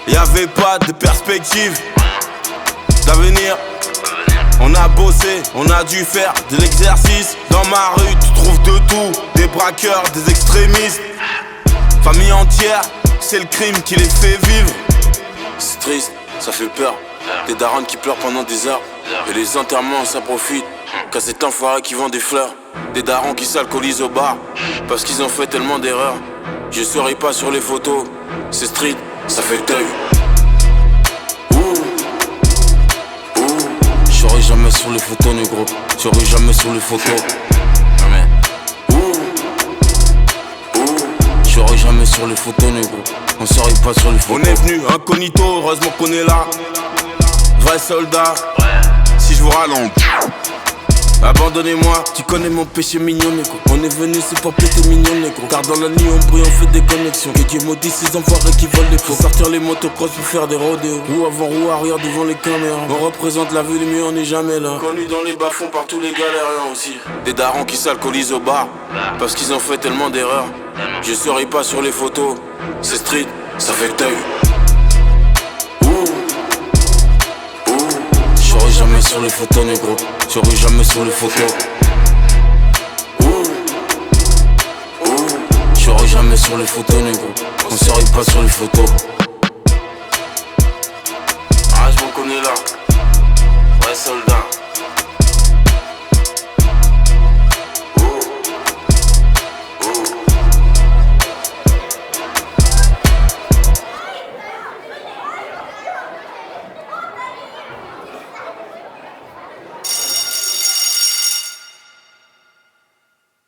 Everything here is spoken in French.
Y'avait pas de perspective d'avenir. On a bossé, on a dû faire de l'exercice. Dans ma rue tu trouves de tout, des braqueurs, des extrémistes. Famille entière, c'est le crime qui les fait vivre. C'est triste, ça fait peur. Des darons qui pleurent pendant des heures. Et les enterrements ça profite qu'à cet enfoiré qui vend des fleurs. Des darons qui s'alcoolisent au bar parce qu'ils ont fait tellement d'erreurs. Je serai pas sur les photos. C'est street, ça fait deuil. Je serai jamais sur les photos, négro. Je serai jamais sur les photos. Jamais. Je serai jamais sur les photos, négro. On serait pas sur les photos. On est venu incognito, heureusement qu'on est là. Vrai soldat. Si je vous rallonge, abandonnez-moi, tu connais mon péché mignon, négro. On est venu, c'est pas péter mignon, négro. Car dans la nuit, on brille, on fait des connexions. Que Dieu maudit ces enfoirés qui volent des faux. Sortir les motocross pour faire des rodéos. Roue avant, roue arrière devant les caméras. On représente la ville, mais on n'est jamais là. Connu dans les bas-fonds par tous les galériens aussi. Des darons qui s'alcoolisent au bar parce qu'ils ont fait tellement d'erreurs. Je serai pas sur les photos. C'est street, ça fait deuil. Je serai jamais sur les photos, négro. Je serai jamais sur les photos. Je serai jamais sur les photos, négro. On serait pas sur les photos.